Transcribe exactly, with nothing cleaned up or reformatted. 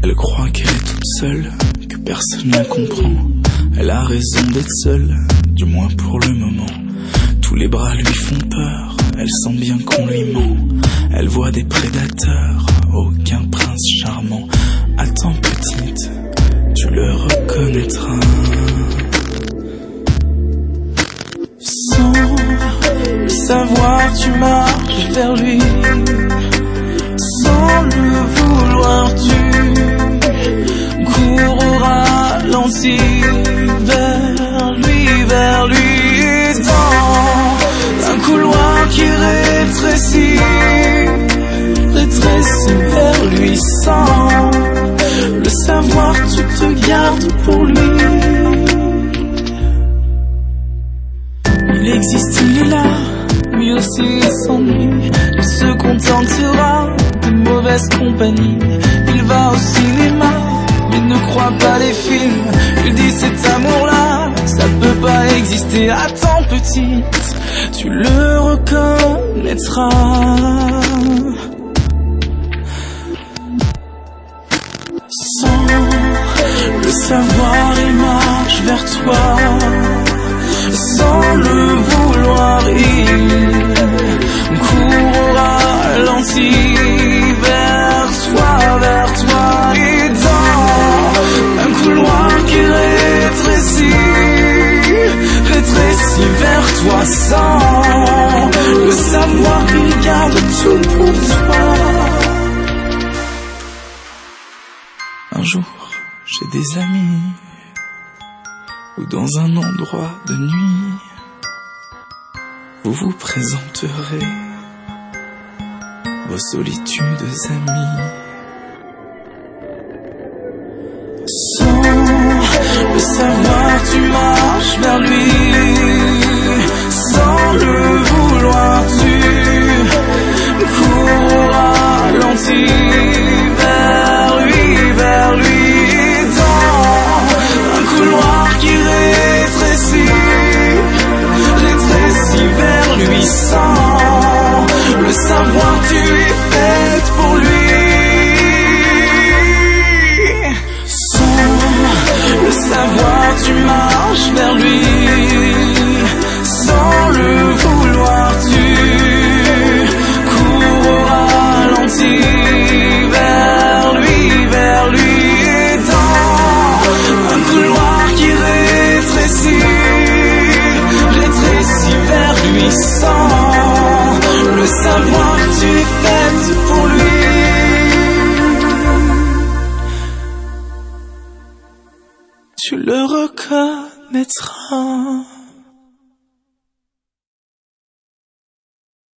Elle croit qu'elle est toute seule, que personne ne la comprend. Elle a raison d'être seule, du moins pour le moment. Tous les bras lui font peur, elle sent bien qu'on lui ment. Elle voit des prédateurs, aucun prince charmant. Attends petite, tu le reconnaîtras. Sans le savoir, tu marches vers lui. Sans le vouloir, tu cours au ralenti vers lui, vers lui. Dans un couloir qui rétrécit, rétrécit vers lui. Sans le savoir, tu te gardes pour lui. Il existe, il est là, lui aussi il s'ennuie. Il se contentera de mauvaise compagnie. Il va au cinéma, mais ne croit pas les films. Il dit cet amour-là, ça peut pas exister. Attends petite, tu le reconnaîtras. Sans le savoir, il marche vers toi. Sans le vouloir, il court au ralenti vers toi, vers toi. Et dans un couloir qui rétrécit, rétrécit vers toi. Sans le savoir, il garde tout pour toi. Un jour, j'ai des amis, ou dans un endroit de nuit, vous vous présenterez vos solitudes amies. Sans le savoir, tu marches vers lui. Sans le vouloir, tu cours au ralenti vers lui, vers lui. Dans un couloir qui rétrécit, rétrécit vers lui. Sans le savoir, tu es faite pour lui. Sans le savoir, tu marches vers lui. Sans le vouloir, tu cours au ralenti vers lui, vers lui. Et dans un couloir qui rétrécit, rétrécit vers lui. Sans le savoir, tu es faite pour lui. Tu le reconnaîtras.